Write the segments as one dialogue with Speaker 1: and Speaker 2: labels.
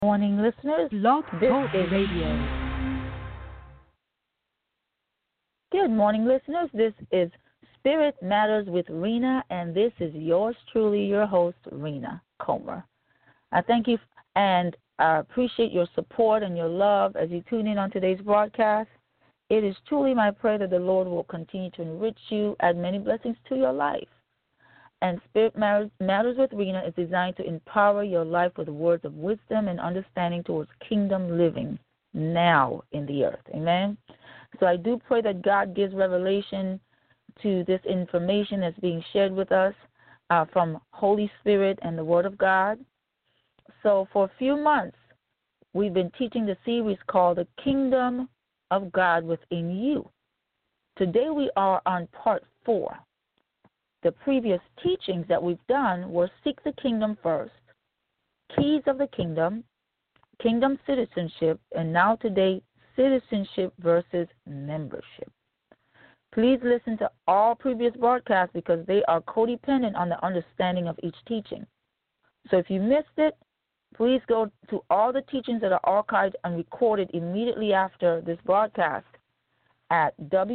Speaker 1: Morning, listeners.
Speaker 2: Blog
Speaker 1: This
Speaker 2: Talk
Speaker 1: is
Speaker 2: Radio.
Speaker 1: Good morning, listeners. This is Spirit Matters with Rena, and this is yours truly, your host, Rena Comer. I thank you and I appreciate your support and your love as you tune in on today's broadcast. It is truly my prayer that the Lord will continue to enrich you, add many blessings to your life. And Spirit Matters with Rena is designed to empower your life with words of wisdom and understanding towards kingdom living now in the earth. Amen. So I do pray that God gives revelation to this information that's being shared with us from Holy Spirit and the Word of God. So for a few months, we've been teaching the series called The Kingdom of God Within You. Today we are on part 4. The previous teachings that we've done were Seek the Kingdom First, Keys of the Kingdom, Kingdom Citizenship, and now today, Citizenship versus Membership. Please listen to all previous broadcasts because they are codependent on the understanding of each teaching. So if you missed it, please go to all the teachings that are archived and recorded immediately after this broadcast at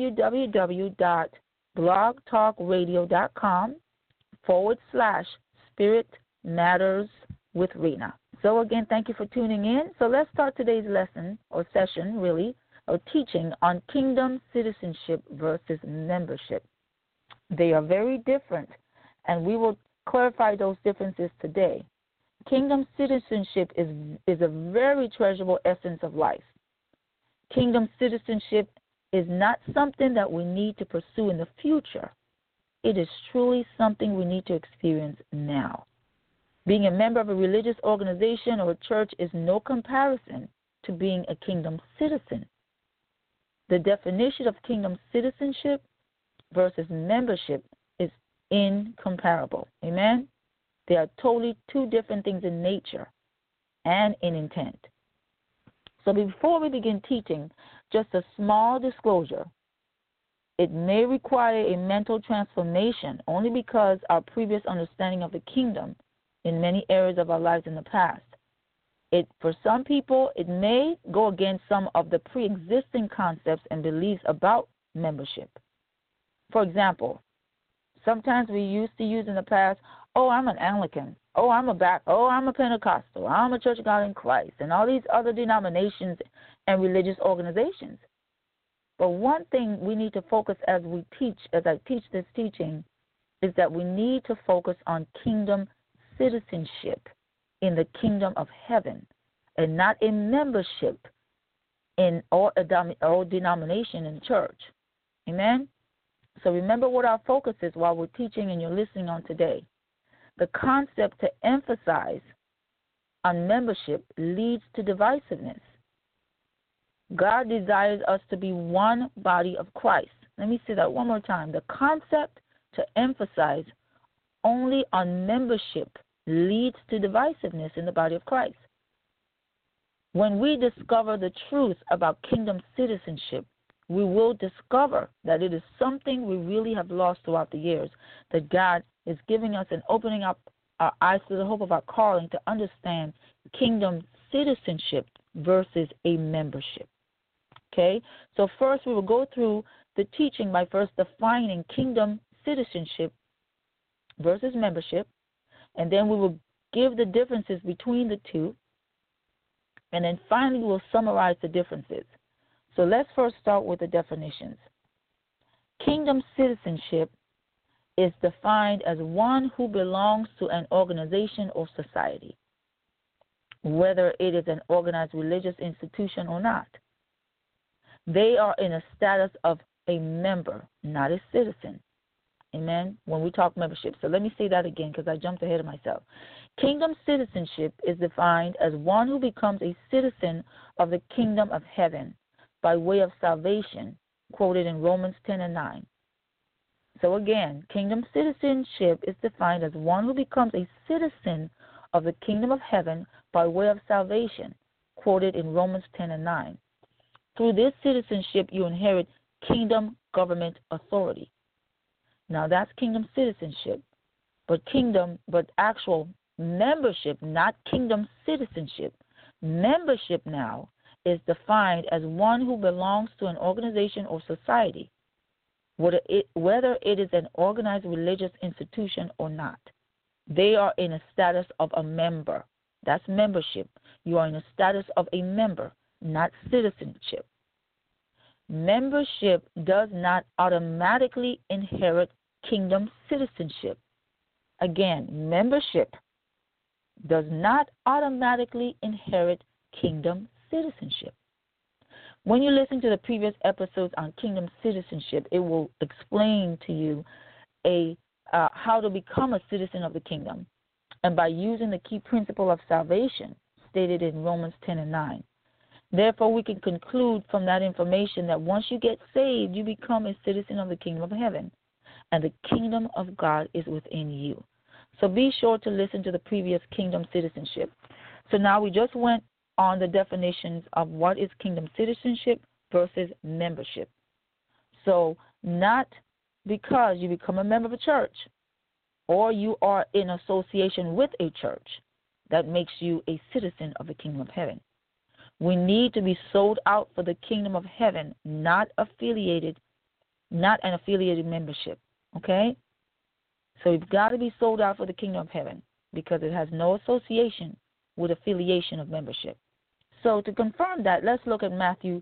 Speaker 1: www.blogtalkradio.com/Spirit Matters with Rena. So again, thank you for tuning in. So let's start today's lesson or session, really, or teaching on kingdom citizenship versus membership. They are very different, and we will clarify those differences today. Kingdom citizenship is a very treasurable essence of life. Kingdom citizenship is not something that we need to pursue in the future. It is truly something we need to experience now. Being a member of a religious organization or a church is no comparison to being a kingdom citizen. The definition of kingdom citizenship versus membership is incomparable. Amen? They are totally two different things in nature and in intent. So before we begin teaching, just a small disclosure. It may require a mental transformation only because our previous understanding of the kingdom in many areas of our lives in the past. For some people, it may go against some of the pre-existing concepts and beliefs about membership. For example, sometimes we used to use in the past, I'm an Anglican, I'm a Pentecostal, I'm a Church of God in Christ, and all these other denominations and religious organizations. But one thing we need to focus as I teach this teaching, is that we need to focus on kingdom citizenship in the kingdom of heaven and not in membership in or denomination in church. Amen? So remember what our focus is while we're teaching and you're listening on today. The concept to emphasize on membership leads to divisiveness. God desires us to be one body of Christ. Let me say that one more time. The concept to emphasize only on membership leads to divisiveness in the body of Christ. When we discover the truth about kingdom citizenship, we will discover that it is something we really have lost throughout the years, that God is giving us and opening up our eyes to the hope of our calling to understand kingdom citizenship versus a membership. Okay? So first we will go through the teaching by first defining kingdom citizenship versus membership, and then we will give the differences between the two, and then finally we'll summarize the differences. So let's first start with the definitions. Kingdom citizenship is defined as one who belongs to an organization or society, whether it is an organized religious institution or not. They are in a status of a member, not a citizen. Amen? When we talk membership. So let me say that again because I jumped ahead of myself. Kingdom citizenship is defined as one who becomes a citizen of the kingdom of heaven by way of salvation, quoted in Romans 10:9. So again, kingdom citizenship is defined as one who becomes a citizen of the kingdom of heaven by way of salvation, quoted in Romans 10:9. Through this citizenship, you inherit kingdom government authority. Now that's kingdom citizenship. but actual membership, not kingdom citizenship. Membership now is defined as one who belongs to an organization or society, whether it is an organized religious institution or not. They are in a status of a member. That's membership. You are in a status of a member, not citizenship. Membership does not automatically inherit kingdom citizenship. Again, membership does not automatically inherit kingdom citizenship. When you listen to the previous episodes on kingdom citizenship, it will explain to you how to become a citizen of the kingdom, and by using the key principle of salvation stated in Romans 10:9. Therefore, we can conclude from that information that once you get saved, you become a citizen of the kingdom of heaven, and the kingdom of God is within you. So be sure to listen to the previous kingdom citizenship. So now we just went on the definitions of what is kingdom citizenship versus membership. So not because you become a member of a church or you are in association with a church that makes you a citizen of the kingdom of heaven. We need to be sold out for the kingdom of heaven, not an affiliated membership. Okay? So we've got to be sold out for the kingdom of heaven because it has no association with affiliation of membership. So to confirm that, let's look at Matthew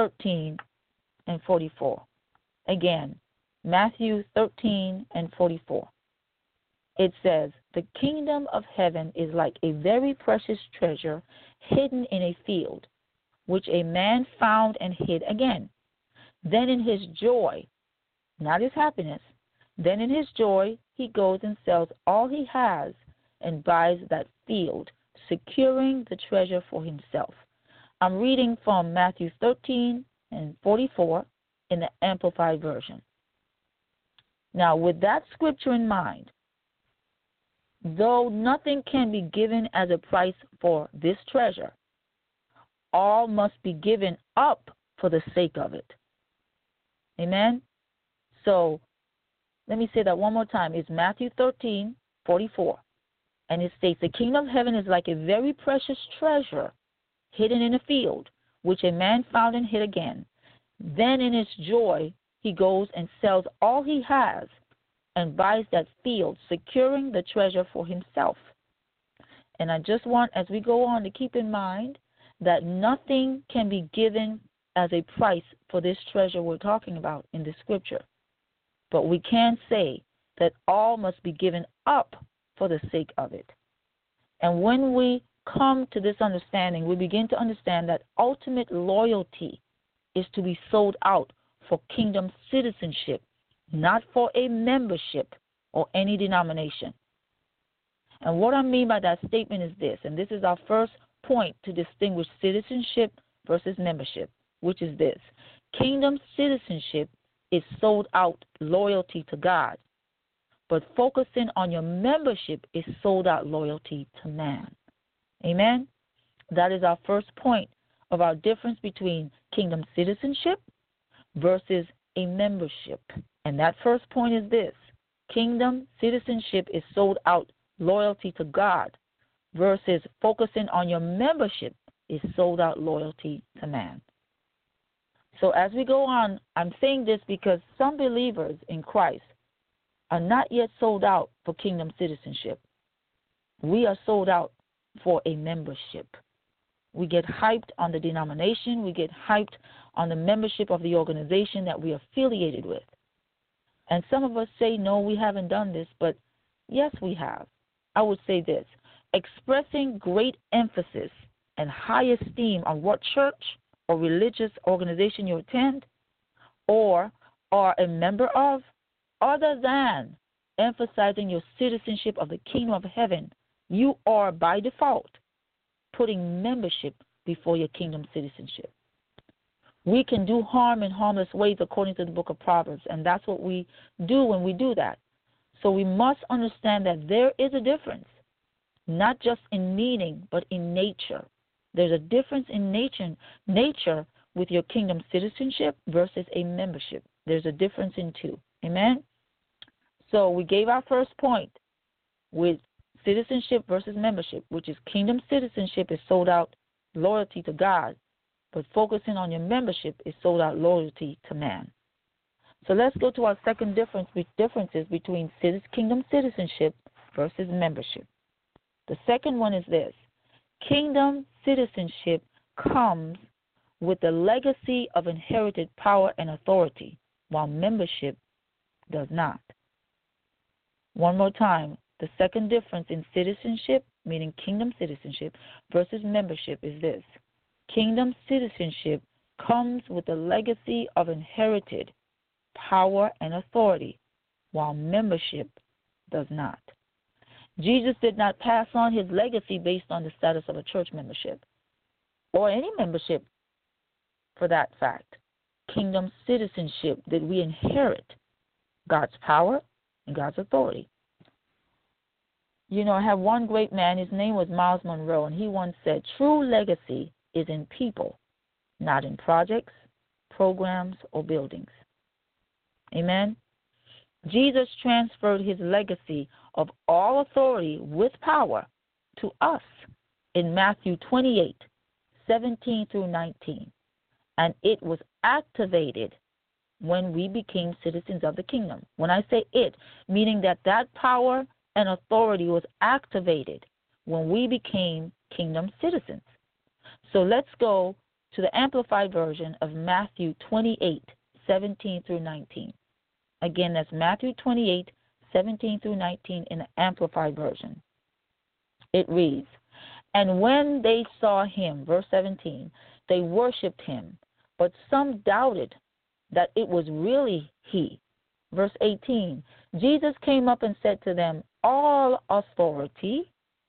Speaker 1: 13:44. Again, Matthew 13:44. It says, the kingdom of heaven is like a very precious treasure hidden in a field, which a man found and hid again. Then in his joy, not his happiness, then in his joy he goes and sells all he has and buys that field, securing the treasure for himself. I'm reading from Matthew 13:44 in the Amplified Version. Now, with that scripture in mind, though nothing can be given as a price for this treasure, all must be given up for the sake of it. Amen? So, let me say that one more time. It's Matthew 13:44. And it states, the kingdom of heaven is like a very precious treasure hidden in a field, which a man found and hid again. Then in his joy, he goes and sells all he has and buys that field, securing the treasure for himself. And I just want, as we go on, to keep in mind that nothing can be given as a price for this treasure we're talking about in the scripture. But we can say that all must be given up for the sake of it. And when we come to this understanding, we begin to understand that ultimate loyalty is to be sold out for kingdom citizenship, not for a membership or any denomination. And what I mean by that statement is this, and this is our first point to distinguish citizenship versus membership, which is this. Kingdom citizenship is sold out loyalty to God, but focusing on your membership is sold out loyalty to man. Amen? That is our first point of our difference between kingdom citizenship versus a membership. And that first point is this. Kingdom citizenship is sold out loyalty to God versus focusing on your membership is sold out loyalty to man. So as we go on, I'm saying this because some believers in Christ are not yet sold out for kingdom citizenship. We are sold out for a membership. We get hyped on the denomination. We get hyped on the membership of the organization that we are affiliated with. And some of us say, no, we haven't done this, but yes, we have. I would say this, expressing great emphasis and high esteem on what church or religious organization you attend or are a member of, other than emphasizing your citizenship of the kingdom of heaven, you are by default putting membership before your kingdom citizenship. We can do harm in harmless ways according to the book of Proverbs, and that's what we do when we do that. So we must understand that there is a difference, not just in meaning, but in nature. There's a difference in nature with your kingdom citizenship versus a membership. There's a difference in two. Amen? So we gave our first point with citizenship versus membership, which is kingdom citizenship is sold out loyalty to God, but focusing on your membership is sold out loyalty to man. So let's go to our second differences between kingdom citizenship versus membership. The second one is this. Kingdom citizenship comes with the legacy of inherited power and authority, while membership does not. One more time. The second difference in citizenship, meaning kingdom citizenship, versus membership is this. Kingdom citizenship comes with the legacy of inherited power and authority, while membership does not. Jesus did not pass on his legacy based on the status of a church membership, or any membership for that fact. Kingdom citizenship, that we inherit God's power and God's authority. You know, I have one great man, his name was Miles Monroe, and he once said, true legacy is in people, not in projects, programs, or buildings. Amen? Jesus transferred his legacy of all authority with power to us in Matthew 28, 17 through 19. And it was activated when we became citizens of the kingdom. When I say it, meaning that power and authority was activated when we became kingdom citizens. So let's go to the Amplified version of Matthew 28, 17 through 19. Again, that's Matthew 28, 17 through 19 in the Amplified version. It reads, and when they saw him, verse 17, they worshipped him, but some doubted that it was really he. Verse 18, Jesus came up and said to them, all authority,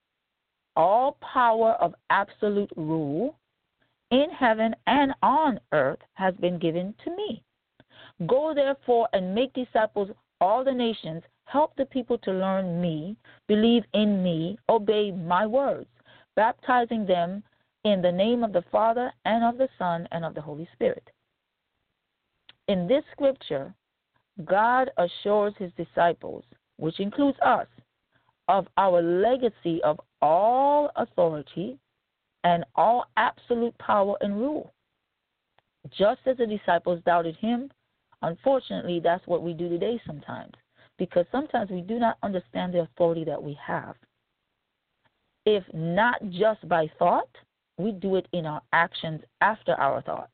Speaker 1: all power of absolute rule in heaven and on earth has been given to me. Go therefore and make disciples all the nations, help the people to learn me, believe in me, obey my words, baptizing them in the name of the Father and of the Son and of the Holy Spirit. In this scripture, God assures his disciples, which includes us, of our legacy of all authority and all absolute power and rule. Just as the disciples doubted him, unfortunately, that's what we do today sometimes, because sometimes we do not understand the authority that we have. If not just by thought, we do it in our actions after our thought.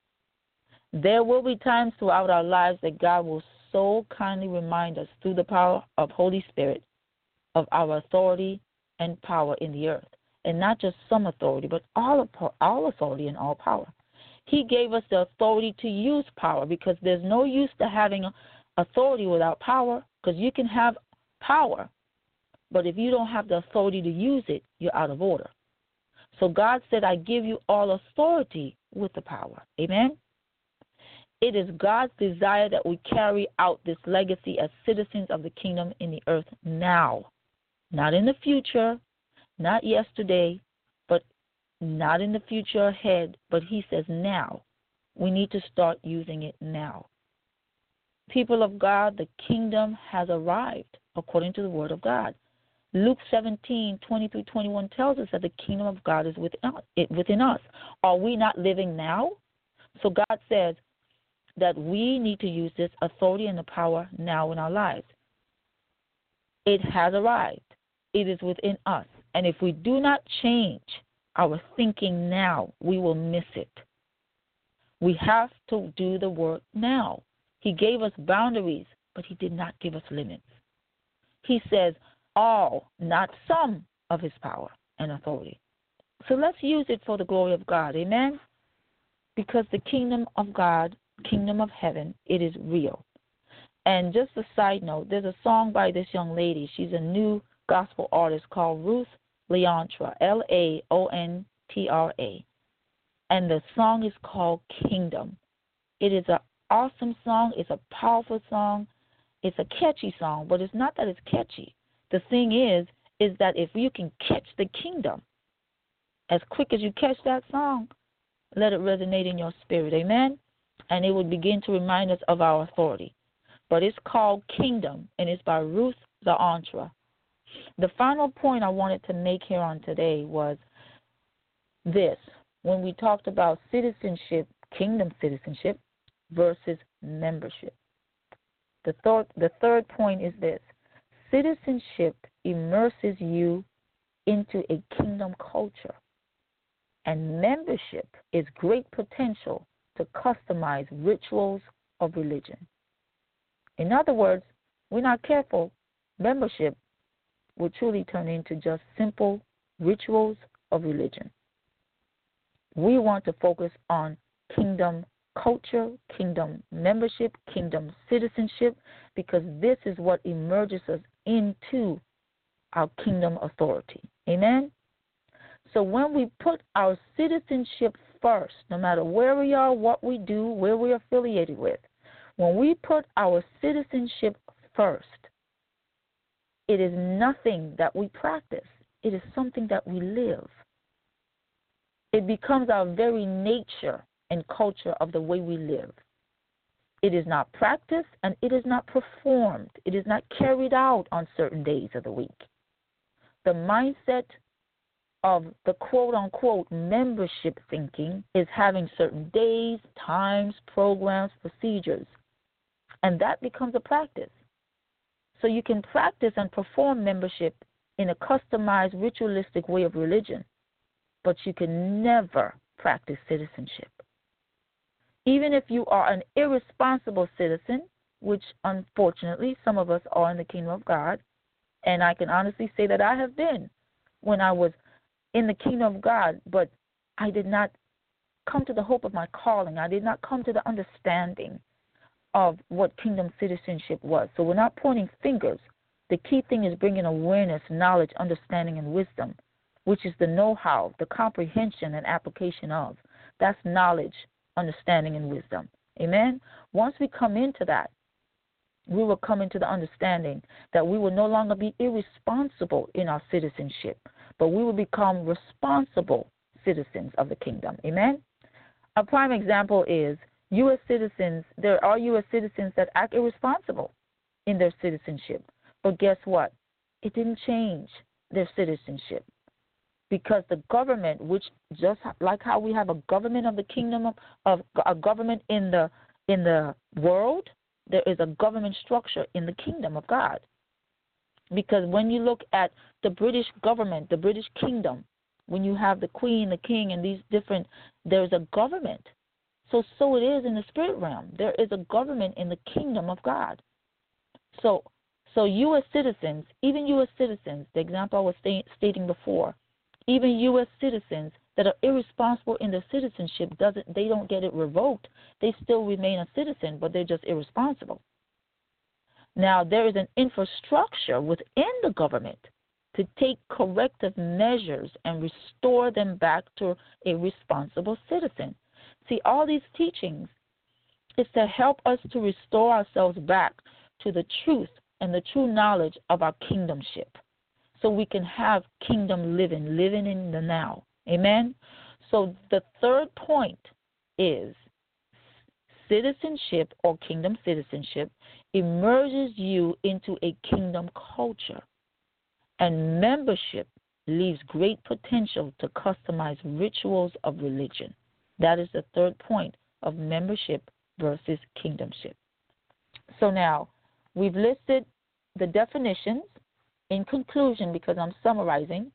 Speaker 1: There will be times throughout our lives that God will so kindly remind us through the power of Holy Spirit of our authority and power in the earth. And not just some authority, but all authority and all power. He gave us the authority to use power, because there's no use to having authority without power, because you can have power, but if you don't have the authority to use it, you're out of order. So God said, I give you all authority with the power. Amen? It is God's desire that we carry out this legacy as citizens of the kingdom in the earth now. Not in the future, not yesterday, but not in the future ahead, but he says now. We need to start using it now. People of God, the kingdom has arrived according to the word of God. Luke 17, 20 through 21 tells us that the kingdom of God is within us. Are we not living now? So God says that we need to use this authority and the power now in our lives. It has arrived. It is within us. And if we do not change our thinking now, we will miss it. We have to do the work now. He gave us boundaries, but he did not give us limits. He says all, not some, of his power and authority. So let's use it for the glory of God. Amen? Because the kingdom of God, kingdom of heaven, it is real. And just a side note, there's a song by this young lady. She's a new gospel artist called Ruth Leontra, Laontra. And the song is called Kingdom. It is an awesome song. It's a powerful song. It's a catchy song, but it's not that it's catchy. The thing is that if you can catch the kingdom, as quick as you catch that song, let it resonate in your spirit. Amen? And it would begin to remind us of our authority. But it's called Kingdom, and it's by Ruth Leontra. The final point I wanted to make here on today was this. when we talked about citizenship, kingdom citizenship versus membership. The third point is this: citizenship immerses you into a kingdom culture, and membership is great potential to customize rituals of religion. In other words, we're not careful, membership will truly turn into just simple rituals of religion. We want to focus on kingdom culture, kingdom membership, kingdom citizenship, because this is what emerges us into our kingdom authority. Amen? So when we put our citizenship first, no matter where we are, what we do, where we're affiliated with, when we put our citizenship first, it is nothing that we practice. It is something that we live. It becomes our very nature and culture of the way we live. It is not practiced and it is not performed. It is not carried out on certain days of the week. The mindset of the quote-unquote membership thinking is having certain days, times, programs, procedures, and that becomes a practice. So you can practice and perform membership in a customized, ritualistic way of religion, but you can never practice citizenship. Even if you are an irresponsible citizen, which unfortunately some of us are in the kingdom of God, and I can honestly say that I have been when I was in the kingdom of God, but I did not come to the hope of my calling. I did not come to the understanding of what kingdom citizenship was. So we're not pointing fingers. The key thing is bringing awareness, knowledge, understanding, and wisdom, which is the know-how, the comprehension and application of. That's knowledge, understanding, and wisdom. Amen? Once we come into that, we will come into the understanding that we will no longer be irresponsible in our citizenship, but we will become responsible citizens of the kingdom. Amen? A prime example is U.S. citizens. There are U.S. citizens that act irresponsible in their citizenship. But guess what? It didn't change their citizenship, because the government, which just like how we have a government of the kingdom of a government in the world, there is a government structure in the kingdom of God. Because when you look at the British government, the British kingdom, when you have the queen, the king, and these different, there's a government. So it is in the spirit realm. There is a government in the kingdom of God. So U.S. citizens, even U.S. citizens, the example I was stating before, even U.S. citizens that are irresponsible in their citizenship, they don't get it revoked. They still remain a citizen, but they're just irresponsible. Now, there is an infrastructure within the government to take corrective measures and restore them back to a responsible citizen. See, all these teachings is to help us to restore ourselves back to the truth and the true knowledge of our kingdomship, so we can have kingdom living in the now. Amen? So the third point is citizenship or kingdom citizenship immerses you into a kingdom culture, and membership leaves great potential to customize rituals of religion. That is the third point of membership versus kingdomship. So now, we've listed the definitions in conclusion, because I'm summarizing,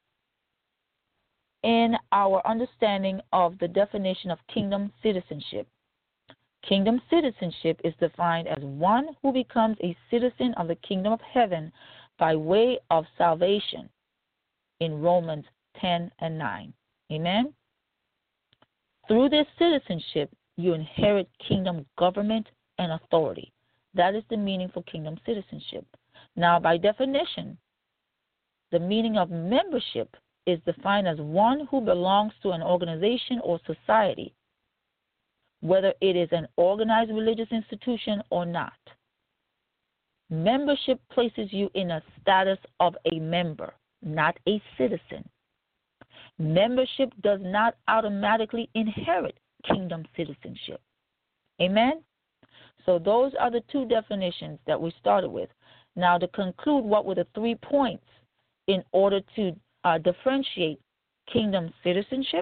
Speaker 1: in our understanding of the definition of kingdom citizenship. Kingdom citizenship is defined as one who becomes a citizen of the kingdom of heaven by way of salvation in Romans 10 and 9. Amen? Through this citizenship, you inherit kingdom government and authority. That is the meaning for kingdom citizenship. Now, by definition, the meaning of membership is defined as one who belongs to an organization or society, whether it is an organized religious institution or not. Membership places you in a status of a member, not a citizen. Membership does not automatically inherit kingdom citizenship. Amen? So those are the two definitions that we started with. Now, to conclude, what were the 3 points in order to differentiate kingdom citizenship,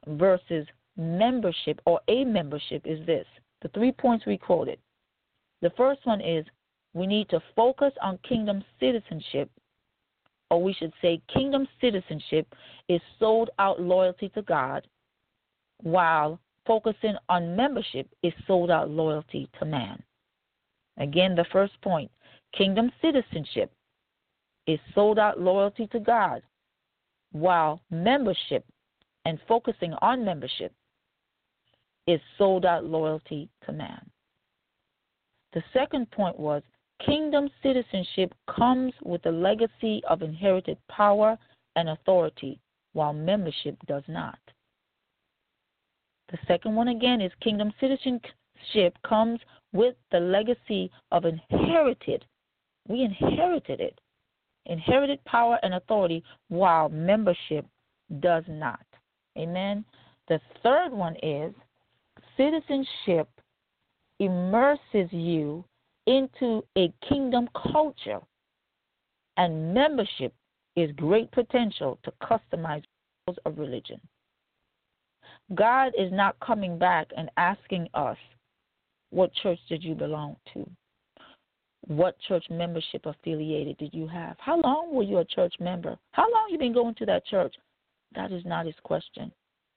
Speaker 1: versus membership or a membership is this. The 3 points we quoted. The first one is we need to focus on kingdom citizenship, or we should say kingdom citizenship is sold out loyalty to God, while focusing on membership is sold out loyalty to man. Again, the first point, kingdom citizenship is sold out loyalty to God, while membership and focusing on membership is sold out loyalty to man. The second point was kingdom citizenship comes with the legacy of inherited power and authority, while membership does not. The second one again is kingdom citizenship comes with the legacy of inherited. We inherited it. Inherited power and authority, while membership does not. Amen. The third one is citizenship immerses you into a kingdom culture, and membership is great potential to customize rules of religion. God is not coming back and asking us, what church did you belong to? What church membership affiliated did you have? How long were you a church member? How long you been going to that church? That is not his question.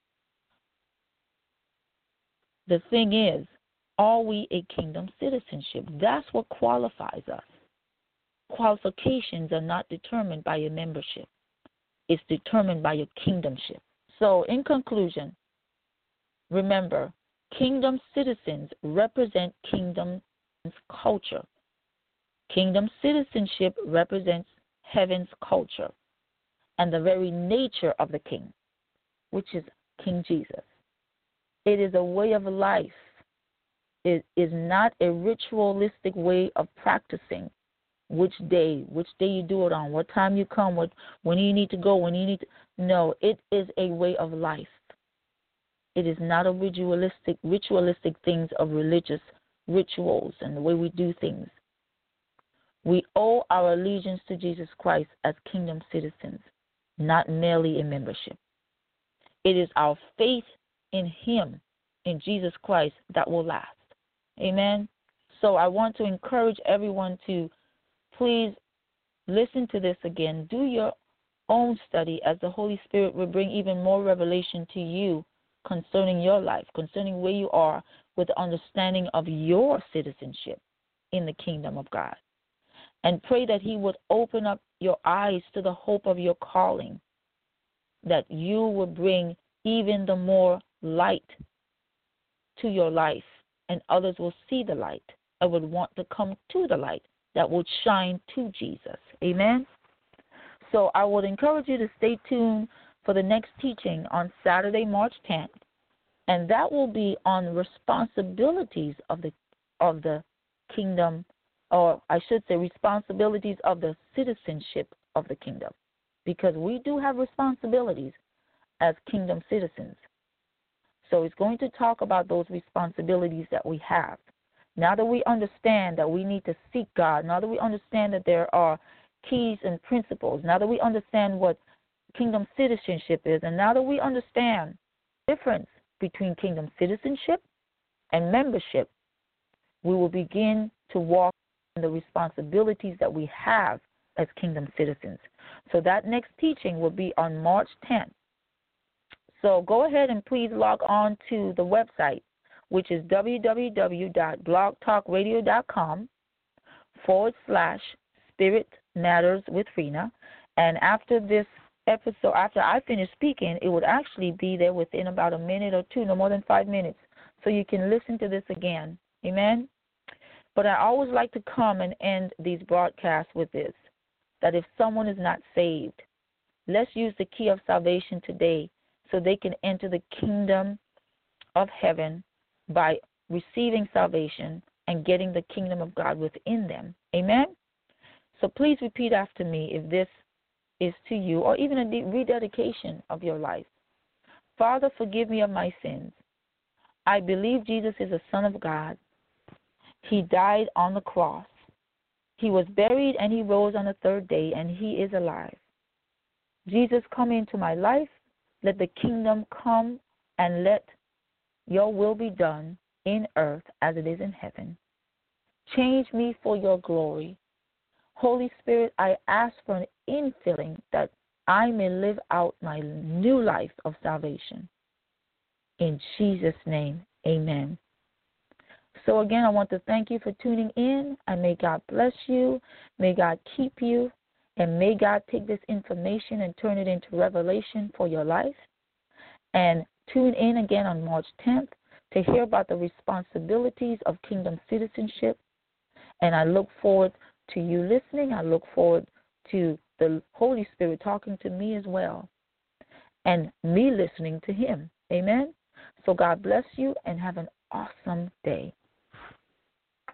Speaker 1: The thing is, are we a kingdom citizenship? That's what qualifies us. Qualifications are not determined by your membership. It's determined by your kingdomship. So, in conclusion, remember, kingdom citizens represent kingdom's culture. Kingdom citizenship represents heaven's culture and the very nature of the king, which is King Jesus. It is a way of life. It is not a ritualistic way of practicing which day you do it on, what time you come, when you need to go, when you need to. No, it is a way of life. It is not a ritualistic things of religious rituals and the way we do things. We owe our allegiance to Jesus Christ as kingdom citizens, not merely in membership. It is our faith in him, in Jesus Christ, that will last. Amen. So I want to encourage everyone to please listen to this again. Do your own study as the Holy Spirit will bring even more revelation to you concerning your life, concerning where you are with the understanding of your citizenship in the kingdom of God. And pray that he would open up your eyes to the hope of your calling, that you will bring even the more light to your life, and others will see the light and would want to come to the light that will shine to Jesus. Amen? So I would encourage you to stay tuned for the next teaching on Saturday, March 10th, and that will be on responsibilities of the kingdom, or I should say responsibilities of the citizenship of the kingdom, because we do have responsibilities as kingdom citizens. So it's going to talk about those responsibilities that we have. Now that we understand that we need to seek God, now that we understand that there are keys and principles, now that we understand what kingdom citizenship is, and now that we understand the difference between kingdom citizenship and membership, we will begin to walk in the responsibilities that we have as kingdom citizens. So that next teaching will be on March 10th. So go ahead and please log on to the website, which is www.blogtalkradio.com/Spirit Matters with Rena. And after this episode, after I finish speaking, it would actually be there within about a minute or two, no more than 5 minutes, so you can listen to this again. Amen? But I always like to come and end these broadcasts with this, that if someone is not saved, let's use the key of salvation today so they can enter the kingdom of heaven by receiving salvation and getting the kingdom of God within them. Amen? So please repeat after me if this is to you, or even a rededication of your life. Father, forgive me of my sins. I believe Jesus is the Son of God. He died on the cross. He was buried and he rose on the third day, and he is alive. Jesus, come into my life. Let the kingdom come and let your will be done in earth as it is in heaven. Change me for your glory. Holy Spirit, I ask for an infilling that I may live out my new life of salvation. In Jesus' name, amen. So again, I want to thank you for tuning in, and may God bless you, may God keep you, and may God take this information and turn it into revelation for your life. And tune in again on March 10th to hear about the responsibilities of kingdom citizenship. And I look forward to you listening. I look forward to the Holy Spirit talking to me as well, and me listening to him. Amen? So God bless you, and have an awesome day.